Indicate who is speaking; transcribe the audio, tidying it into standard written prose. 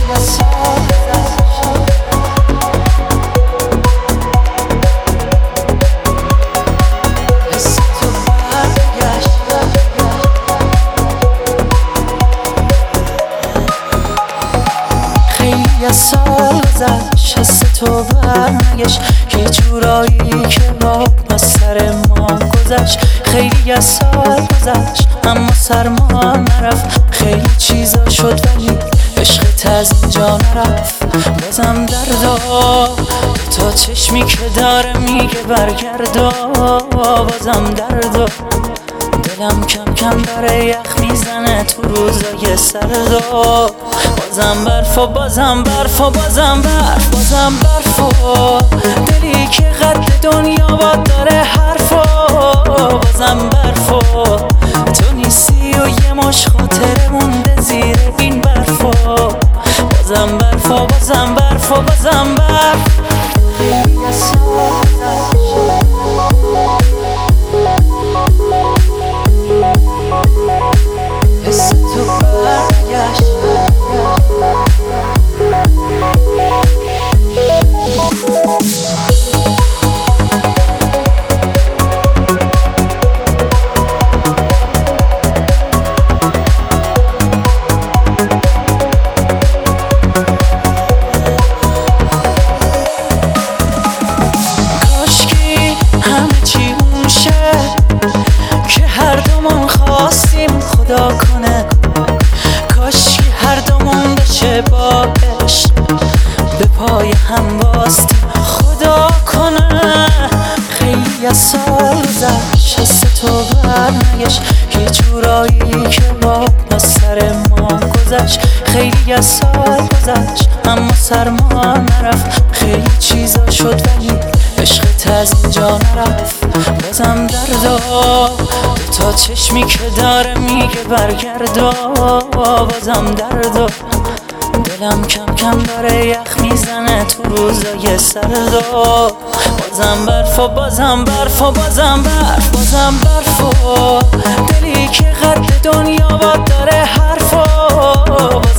Speaker 1: یه سال گذشت حس تو برنگشت یه جورایی که با سر ما گذشت. خیلی از سال گذشت اما سرما نرفت، خیلی چیزا شد ولی عشقت از اینجا نرفت. بازم دردا تا چشمی که داره میگه برگردا، بازم دردا دلم کم کم داره یخ میزنه تو روزای سردا. بازم برف و بازم برف و بازم برف، بازم برف و دلی که قد دنیا باد داره حرف و بازم برف و تو نیستی و یه مش خاطره مونده زیر این برف و بازم برف و بازم برف و بازم برف. حس تو برگشت کاشکی همه چی اون شه که هر دومون خواستیم خدا کنه، کاشکی هر دومون بشه با عشق به پای هم باستیم خدا کنه. خیلی از سال گذشت حس تو برنگشت یه جورایی که با سر ما گذشت. خیلی از سال گذشت اما سرما نرفت، خیلی چیزا شد ولی عشقت از اینجا نرفت. بازم دردا تا چشمی که داره میگه برگردا، بازم دردا دلم کم کم داره یخ میزنه تو روزای سردا. بازم برف و بازم برف و بازم برف، بازم برف و دلی که قد دنیا باد داره حرف و